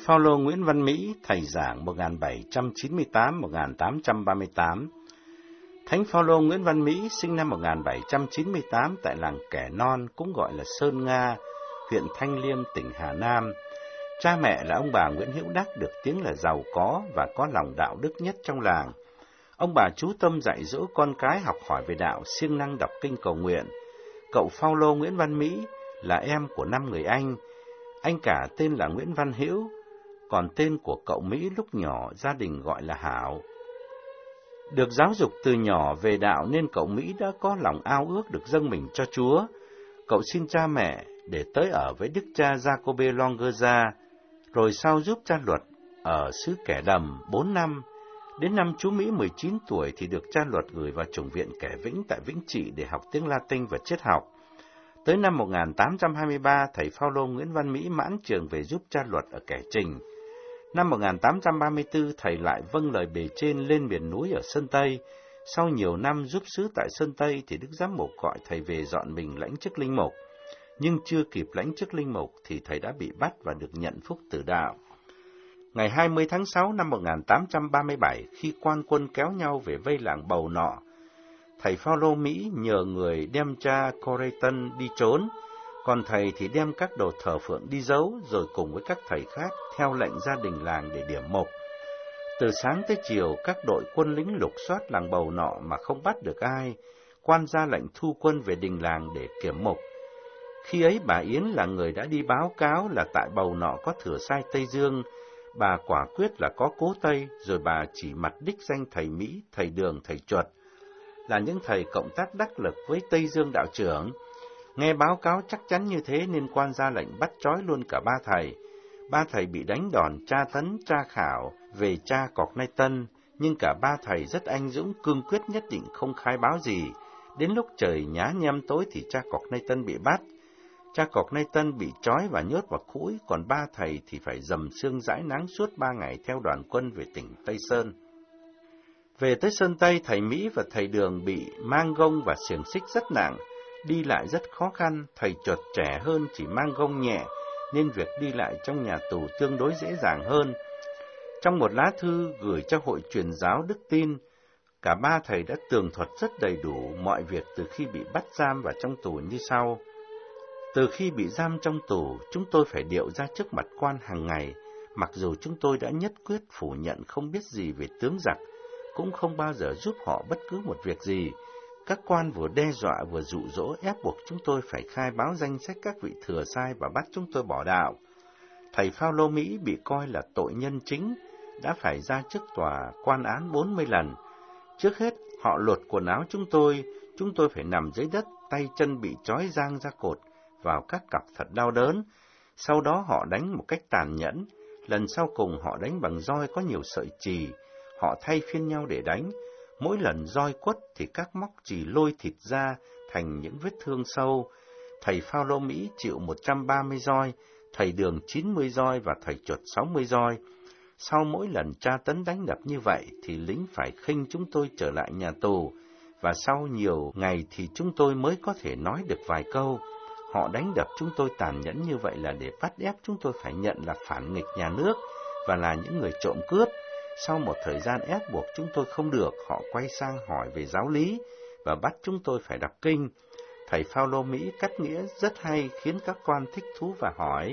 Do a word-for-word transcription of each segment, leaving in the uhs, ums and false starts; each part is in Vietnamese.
Phaolô Nguyễn Văn Mỹ, thầy giảng một nghìn bảy trăm chín mươi tám đến một nghìn tám trăm ba mươi tám. Thánh Phaolô Nguyễn Văn Mỹ sinh năm một nghìn bảy trăm chín mươi tám tại làng Kẻ Non, cũng gọi là Sơn Nga, huyện Thanh Liêm, tỉnh Hà Nam. Cha mẹ là ông bà Nguyễn Hữu Đắc, được tiếng là giàu có và có lòng đạo đức nhất trong làng. Ông bà chú tâm dạy dỗ con cái học hỏi về đạo, siêng năng đọc kinh cầu nguyện. Cậu Phaolô Nguyễn Văn Mỹ là em của năm người anh. Anh cả tên là Nguyễn Văn Hữu, còn tên của cậu Mỹ lúc nhỏ gia đình gọi là Hảo. Được giáo dục từ nhỏ về đạo nên cậu Mỹ đã có lòng ao ước được dâng mình cho Chúa. Cậu xin cha mẹ để tới ở với đức cha Jacobe Longerza, rồi sau giúp cha Luật ở xứ Kẻ Đầm bốn năm. Đến năm chú Mỹ mười chín tuổi thì được cha Luật gửi vào chủng viện Kẻ Vĩnh tại Vĩnh Trị để học tiếng Latin và triết học. Tới năm một nghìn tám trăm hai mươi ba, thầy Phaolô Nguyễn Văn Mỹ mãn trường về giúp cha Luật ở Kẻ Trình. Năm một nghìn tám trăm ba mươi tư, thầy lại vâng lời bề trên lên miền núi ở Sơn Tây. Sau nhiều năm giúp xứ tại Sơn Tây thì Đức Giám mục gọi thầy về dọn mình lãnh chức linh mục. Nhưng chưa kịp lãnh chức linh mục thì thầy đã bị bắt và được nhận phúc tử đạo. Ngày hai mươi tháng sáu năm một nghìn tám trăm ba mươi bảy, khi quan quân kéo nhau về vây làng Bầu Nọ, thầy Phaolô Mỹ nhờ người đem cha Coreyton đi trốn, còn thầy thì đem các đồ thờ phượng đi giấu, rồi cùng với các thầy khác theo lệnh gia đình làng để điểm mục. Từ sáng tới chiều, các đội quân lính lục soát làng Bầu Nọ mà không bắt được ai, quan ra lệnh thu quân về đình làng để kiểm mục. Khi ấy bà Yến là người đã đi báo cáo là tại Bầu Nọ có thừa sai Tây Dương, bà quả quyết là có cố Tây, rồi bà chỉ mặt đích danh thầy Mỹ, thầy Đường, thầy Chuột, là những thầy cộng tác đắc lực với Tây Dương đạo trưởng. Nghe báo cáo chắc chắn như thế nên quan ra lệnh bắt trói luôn cả ba thầy. Ba thầy bị đánh đòn, tra tấn, tra khảo về cha Cọc Nay Tân, nhưng cả ba thầy rất anh dũng, cương quyết nhất định không khai báo gì. Đến lúc trời nhá nhem tối thì cha Cọc Nay Tân bị bắt. Cha Cọc Nay Tân bị trói và nhốt vào cũi, còn ba thầy thì phải dầm sương dãi nắng suốt ba ngày theo đoàn quân về tỉnh Tây Sơn. Về tới Sơn Tây, thầy Mỹ và thầy Đường bị mang gông và xiềng xích rất nặng, đi lại rất khó khăn. Thầy Chuột trẻ hơn, chỉ mang gông nhẹ, nên việc đi lại trong nhà tù tương đối dễ dàng hơn. Trong một lá thư gửi cho hội truyền giáo Đức Tin, cả ba thầy đã tường thuật rất đầy đủ mọi việc từ khi bị bắt giam và trong tù như sau. Từ khi bị giam trong tù, chúng tôi phải điệu ra trước mặt quan hàng ngày, mặc dù chúng tôi đã nhất quyết phủ nhận không biết gì về tướng giặc, cũng không bao giờ giúp họ bất cứ một việc gì. Các quan vừa đe dọa vừa dụ dỗ ép buộc chúng tôi phải khai báo danh sách các vị thừa sai và bắt chúng tôi bỏ đạo. Thầy Phaolô Mỹ bị coi là tội nhân chính, đã phải ra trước tòa quan án bốn mươi lần. Trước hết, họ lột quần áo chúng tôi, chúng tôi phải nằm dưới đất, tay chân bị trói giang ra cột vào các cặp thật đau đớn. Sau đó họ đánh một cách tàn nhẫn, lần sau cùng họ đánh bằng roi có nhiều sợi chì, họ thay phiên nhau để đánh. Mỗi lần roi quất thì các móc chì lôi thịt ra thành những vết thương sâu. Thầy Phaolô Mỹ chịu một trăm ba mươi roi, thầy Đường chín mươi roi và thầy Chuột sáu mươi roi. Sau mỗi lần tra tấn đánh đập như vậy thì lính phải khinh chúng tôi trở lại nhà tù, và sau nhiều ngày thì chúng tôi mới có thể nói được vài câu. Họ đánh đập chúng tôi tàn nhẫn như vậy là để bắt ép chúng tôi phải nhận là phản nghịch nhà nước và là những người trộm cướp. Sau một thời gian ép buộc chúng tôi không được, họ quay sang hỏi về giáo lý và bắt chúng tôi phải đọc kinh. Thầy Phaolô Mỹ cắt nghĩa rất hay khiến các quan thích thú và hỏi: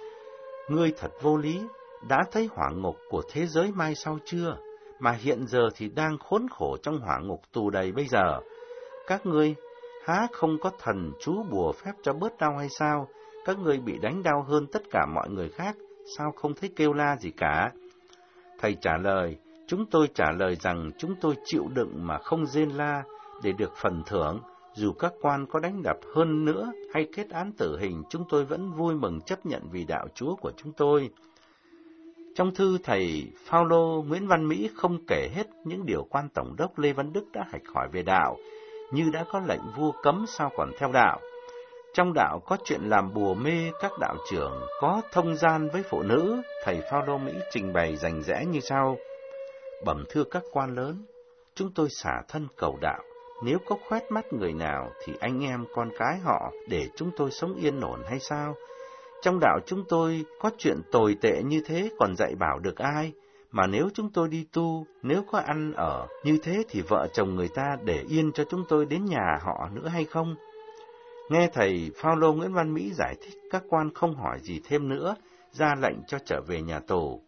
Ngươi thật vô lý, đã thấy hỏa ngục của thế giới mai sau chưa? Mà hiện giờ thì đang khốn khổ trong hỏa ngục tù đầy bây giờ. Các ngươi há không có thần chú bùa phép cho bớt đau hay sao? Các ngươi bị đánh đau hơn tất cả mọi người khác, sao không thấy kêu la gì cả? Thầy trả lời: Chúng tôi trả lời rằng chúng tôi chịu đựng mà không rên la để được phần thưởng. Dù các quan có đánh đập hơn nữa hay kết án tử hình, chúng tôi vẫn vui mừng chấp nhận vì đạo Chúa của chúng tôi. Trong thư, thầy Phaolô Nguyễn Văn Mỹ không kể hết những điều quan tổng đốc Lê Văn Đức đã hạch hỏi về đạo, như đã có lệnh vua cấm sao còn theo đạo. Trong đạo có chuyện làm bùa mê các đạo trưởng, có thông gian với phụ nữ. Thầy Phaolô Mỹ trình bày rành rẽ như sau: Bẩm thưa các quan lớn, chúng tôi xả thân cầu đạo. Nếu có khoét mắt người nào thì anh em con cái họ để chúng tôi sống yên ổn hay sao? Trong đạo chúng tôi có chuyện tồi tệ như thế còn dạy bảo được ai? Mà nếu chúng tôi đi tu, nếu có ăn ở như thế thì vợ chồng người ta để yên cho chúng tôi đến nhà họ nữa hay không? Nghe thầy Phao-lô Nguyễn Văn Mỹ giải thích, các quan không hỏi gì thêm nữa, ra lệnh cho trở về nhà tù.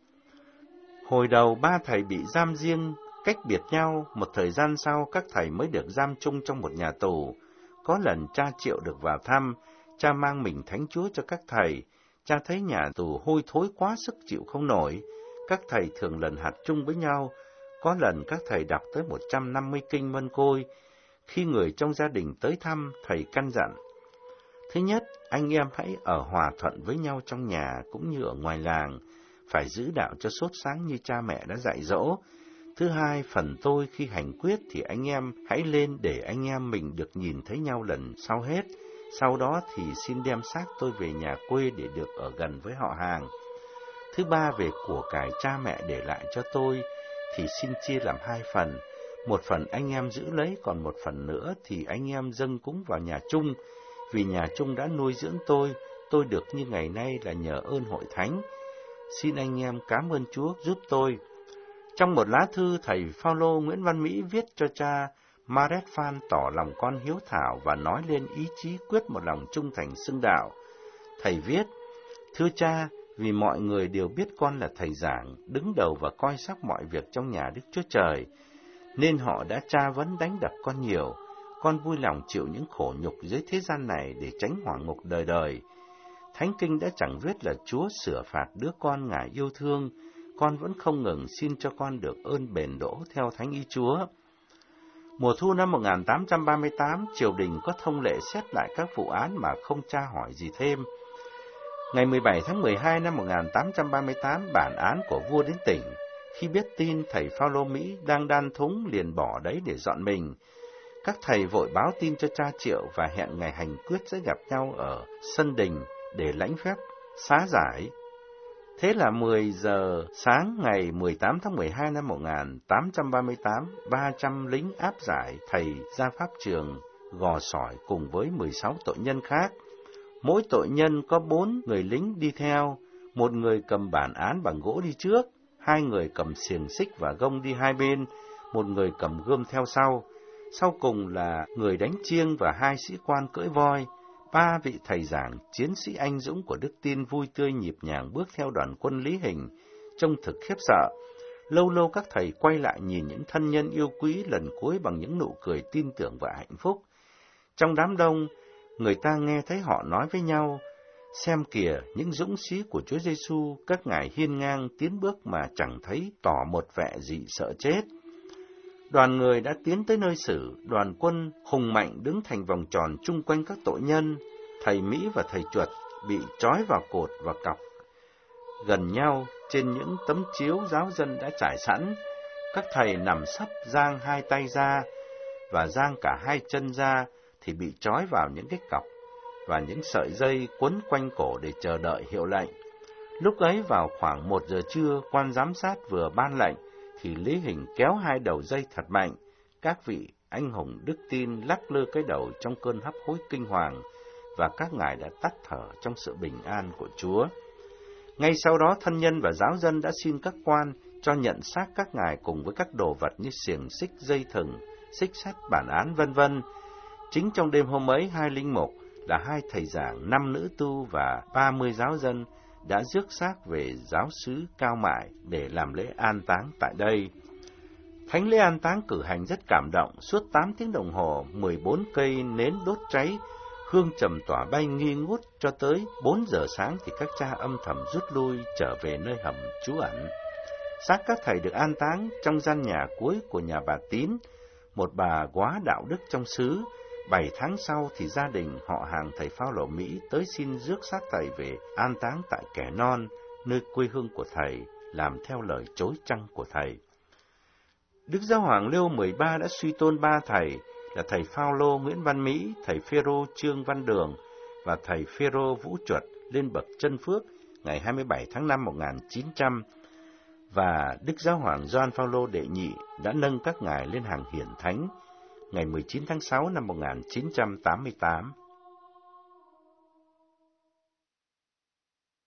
Hồi đầu ba thầy bị giam riêng, cách biệt nhau, một thời gian sau các thầy mới được giam chung trong một nhà tù. Có lần cha Triệu được vào thăm, cha mang mình thánh Chúa cho các thầy, cha thấy nhà tù hôi thối quá sức chịu không nổi. Các thầy thường lần hạt chung với nhau, có lần các thầy đọc tới một trăm năm mươi kinh Mân Côi. Khi người trong gia đình tới thăm, thầy căn dặn: thứ nhất, anh em hãy ở hòa thuận với nhau trong nhà cũng như ở ngoài làng, phải giữ đạo cho sốt sáng như cha mẹ đã dạy dỗ. Thứ hai, phần tôi khi hành quyết thì anh em hãy lên để anh em mình được nhìn thấy nhau lần sau hết. Sau đó thì xin đem xác tôi về nhà quê để được ở gần với họ hàng. Thứ ba, về của cải cha mẹ để lại cho tôi thì xin chia làm hai phần. Một phần anh em giữ lấy, còn một phần nữa thì anh em dâng cúng vào nhà chung. Vì nhà chung đã nuôi dưỡng tôi, tôi được như ngày nay là nhờ ơn hội thánh. Xin anh em cảm ơn Chúa giúp tôi. Trong một lá thư, thầy Phao-lô Nguyễn Văn Mỹ viết cho cha Maret Phan tỏ lòng con hiếu thảo và nói lên ý chí quyết một lòng trung thành xưng đạo. Thầy viết: thưa cha, vì mọi người đều biết con là thầy giảng, đứng đầu và coi sóc mọi việc trong nhà Đức Chúa Trời, nên họ đã tra vấn đánh đập con nhiều. Con vui lòng chịu những khổ nhục dưới thế gian này để tránh hỏa ngục đời đời. Thánh Kinh đã chẳng viết là Chúa sửa phạt đứa con Ngài yêu thương, con vẫn không ngừng xin cho con được ơn bền đỗ theo thánh ý Chúa. Mùa thu năm một nghìn tám trăm ba mươi tám, triều đình có thông lệ xét lại các vụ án mà không tra hỏi gì thêm. Ngày mười bảy tháng mười hai năm một nghìn tám trăm ba mươi tám, bản án của vua đến tỉnh. Khi biết tin thầy Phao-lô Mỹ đang đan thúng liền bỏ đấy để dọn mình. Các thầy vội báo tin cho cha Triệu và hẹn ngày hành quyết sẽ gặp nhau ở sân đình để lãnh phép xá giải. Thế là mười giờ sáng ngày mười tám tháng mười hai năm một nghìn tám trăm ba mươi tám, ba trăm lính áp giải thầy ra pháp trường Gò Sỏi cùng với mười sáu tội nhân khác. Mỗi tội nhân có bốn người lính đi theo, một người cầm bản án bằng gỗ đi trước, hai người cầm xiềng xích và gông đi hai bên, một người cầm gươm theo sau. Sau cùng là người đánh chiêng và hai sĩ quan cưỡi voi. Ba vị thầy giảng, chiến sĩ anh dũng của Đức Tin vui tươi nhịp nhàng bước theo đoàn quân Lý Hình, trông thực khiếp sợ. Lâu lâu các thầy quay lại nhìn những thân nhân yêu quý lần cuối bằng những nụ cười tin tưởng và hạnh phúc. Trong đám đông, người ta nghe thấy họ nói với nhau: xem kìa, những dũng sĩ của Chúa Giêsu, các ngài hiên ngang tiến bước mà chẳng thấy tỏ một vẻ gì sợ chết. Đoàn người đã tiến tới nơi xử, đoàn quân hùng mạnh đứng thành vòng tròn chung quanh các tội nhân. Thầy Mỹ và thầy Chuột bị trói vào cột và cọc gần nhau trên những tấm chiếu giáo dân đã trải sẵn. Các thầy nằm sấp giang hai tay ra và giang cả hai chân ra thì bị trói vào những cái cọc và những sợi dây quấn quanh cổ để chờ đợi hiệu lệnh. Lúc ấy vào khoảng một giờ trưa, quan giám sát vừa ban lệnh thì Lý Hình kéo hai đầu dây thật mạnh. Các vị anh hùng đức tin lắc lư cái đầu trong cơn hấp hối kinh hoàng, và các ngài đã tắt thở trong sự bình an của Chúa. Ngay sau đó, thân nhân và giáo dân đã xin các quan cho nhận xác các ngài cùng với các đồ vật như xiềng xích, dây thừng, xích sắt, bản án vân vân. Chính trong đêm hôm ấy, hai linh mục là hai thầy giảng, năm nữ tu và ba mươi giáo dân đã rước xác về giáo xứ Cao Mại để làm lễ an táng tại đây. Thánh lễ an táng cử hành rất cảm động, suốt tám tiếng đồng hồ, mười bốn cây nến đốt cháy, hương trầm tỏa bay nghi ngút cho tới bốn giờ sáng thì các cha âm thầm rút lui trở về nơi hầm trú ẩn. Xác các thầy được an táng trong gian nhà cuối của nhà bà Tín, một bà góa đạo đức trong xứ. Bảy tháng sau thì gia đình họ hàng thầy Phao-lô Mỹ tới xin rước xác thầy về an táng tại Kẻ Non, nơi quê hương của thầy, làm theo lời chối trăng của thầy. Đức Giáo hoàng Leo mười ba đã suy tôn ba thầy là thầy Phao-lô Nguyễn Văn Mỹ, thầy Phêrô Trương Văn Đường và thầy Phêrô Vũ Chuột lên bậc chân phước ngày hai mươi bảy tháng năm một nghìn chín trăm, và Đức Giáo hoàng Gioan Phao-lô đệ nhị đã nâng các ngài lên hàng hiển thánh ngày mười chín tháng sáu năm một nghìn chín trăm tám mươi tám.